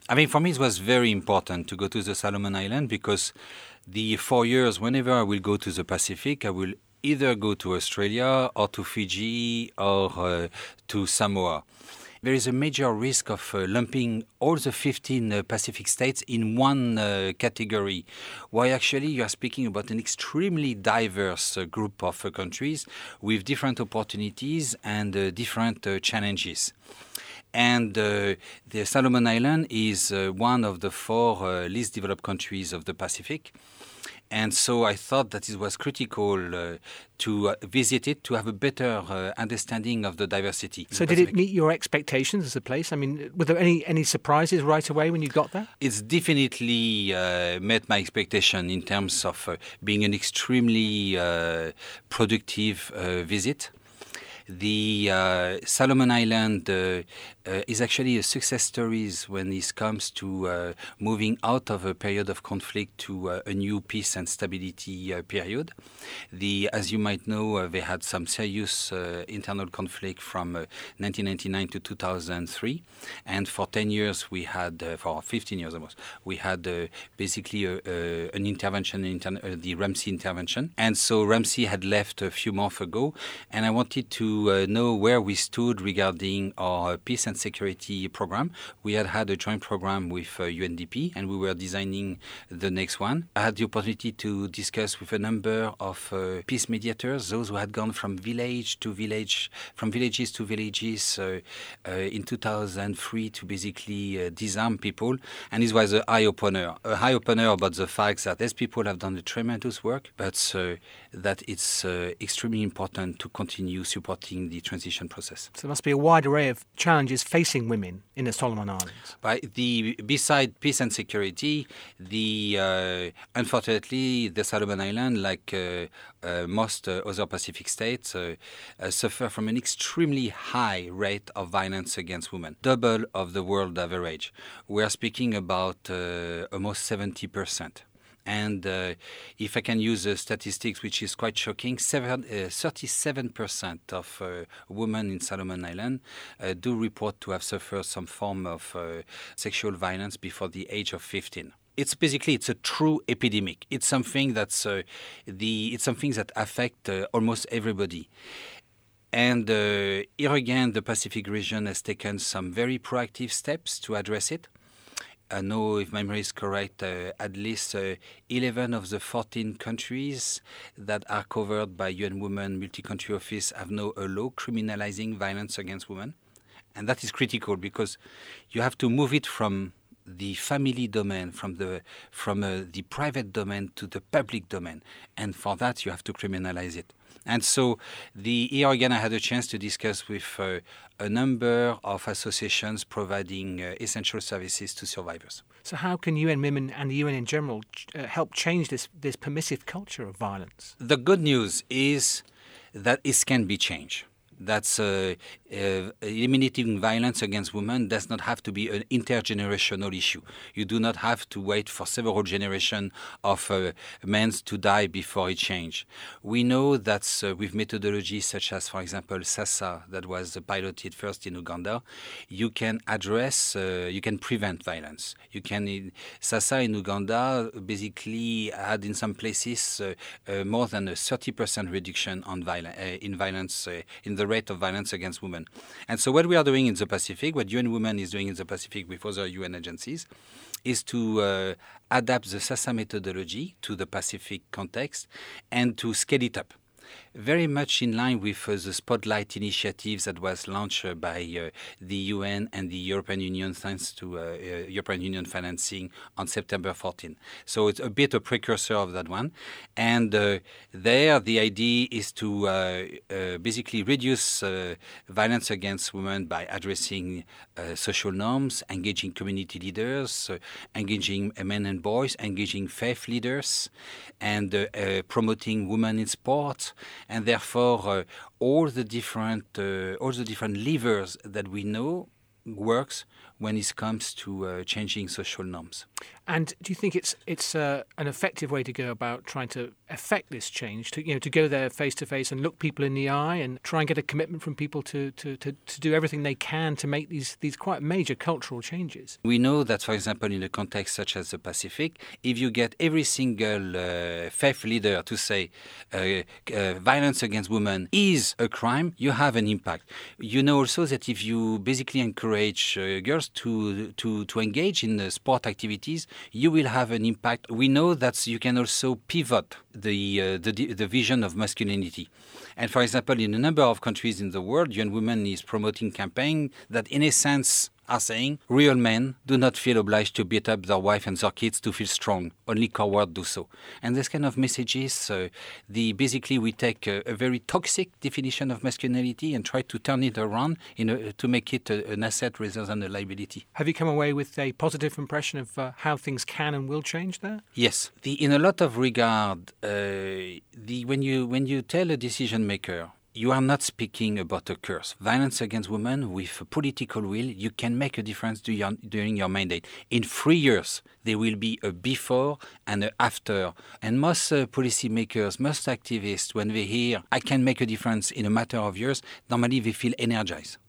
I mean, for me, it was very important to go to the Solomon Island because the 4 years, whenever I will go to the Pacific, I will either go to Australia or to Fiji or to Samoa. There is a major risk of lumping all the 15 Pacific states in one category, while actually you are speaking about an extremely diverse group of countries with different opportunities and different challenges. And the Solomon Island is one of the four least developed countries of the Pacific. And so I thought that it was critical to visit it to have a better understanding of the diversity. So did it meet your expectations as a place? I mean, were there any surprises right away when you got there? It's definitely met my expectation in terms of being an extremely productive visit. The Solomon Island is actually a success story when it comes to moving out of a period of conflict to a new peace and stability period. As you might know, they had some serious internal conflict from 1999 to 2003, and for 10 years we had, for 15 years almost, we had basically an intervention, the Ramsey intervention. And so Ramsey had left a few months ago, and I wanted to know where we stood regarding our peace and security program. We had a joint program with UNDP, and we were designing the next one. I had the opportunity to discuss with a number of peace mediators, those who had gone from village to village, from villages to villages in 2003 to basically disarm people. And this was an eye-opener about the fact that these people have done a tremendous work, but that it's extremely important to continue supporting the transition process. So there must be a wide array of challenges facing women in the Solomon Islands. Beside peace and security, unfortunately, the Solomon Islands, like most other Pacific states, suffer from an extremely high rate of violence against women, double of the world average. We are speaking about almost 70%. And if I can use the statistics, which is quite shocking, 37% of women in Solomon Island do report to have suffered some form of sexual violence before the age of 15. It's a true epidemic. It's something that's it's something that affects almost everybody. And here again, the Pacific region has taken some very proactive steps to address it. I know, if my memory is correct, at least 11 of the 14 countries that are covered by UN Women Multi-Country Office have now a law criminalizing violence against women. And that is critical because you have to move it from the family domain, from the private domain to the public domain. And for that, you have to criminalize it. And so here again, I had a chance to discuss with a number of associations providing essential services to survivors. So how can UN Women and the UN in general help change this permissive culture of violence? The good news is that it can be changed. That's eliminating violence against women does not have to be an intergenerational issue. You do not have to wait for several generations of men to die before it changes. We know that with methodologies such as, for example, SASA, that was piloted first in Uganda, you can you can prevent violence. SASA in Uganda basically had in some places more than a 30% reduction in violence in the rate of violence against women. And so what we are doing in the Pacific, what UN Women is doing in the Pacific with other UN agencies, is to adapt the SASA methodology to the Pacific context and to scale it up. Very much in line with the Spotlight initiatives that was launched by the UN and the European Union thanks to European Union financing on September 14. So it's a bit a precursor of that one. And there the idea is to basically reduce violence against women by addressing social norms, engaging community leaders, engaging men and boys, engaging faith leaders, and promoting women in sport. And therefore, all the different levers that we know works when it comes to changing social norms. And do you think it's an effective way to go about trying to effect this change? To go there face to face and look people in the eye and try and get a commitment from people to do everything they can to make these quite major cultural changes. We know that, for example, in a context such as the Pacific, if you get every single faith leader to say violence against women is a crime, you have an impact. You know also that if you basically encourage girls to engage in sport activities, you will have an impact. We know that you can also pivot the vision of masculinity. And for example, in a number of countries in the world, UN Women is promoting campaign that in a sense are saying real men do not feel obliged to beat up their wife and their kids to feel strong. Only cowards do so. And this kind of messages, basically we take a very toxic definition of masculinity and try to turn it around to make it an asset rather than a liability. Have you come away with a positive impression of how things can and will change there? Yes. In a lot of regard, when you tell a decision maker, you are not speaking about a curse. Violence against women with political will, you can make a difference during your mandate. In 3 years, there will be a before and an after. And most policymakers, most activists, when they hear, I can make a difference in a matter of years, normally they feel energized.